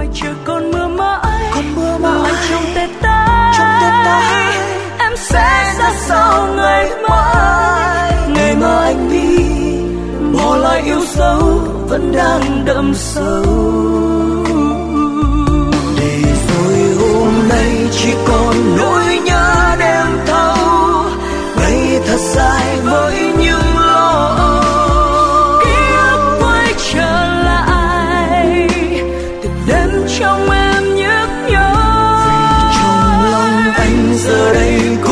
trời còn mưa mãi lạnh trong tay ta, em sẽ ra sao ngày mai, ngày mà anh đi bỏ lại yêu dấu vẫn đang đậm sâu. Để rồi hôm nay chỉ còn nỗi nhớ đêm thâu, ngày thật dài với những lo âu. Ký ức quay trở lại từng đêm trong em nhức nhối, trong lòng anh giờ đây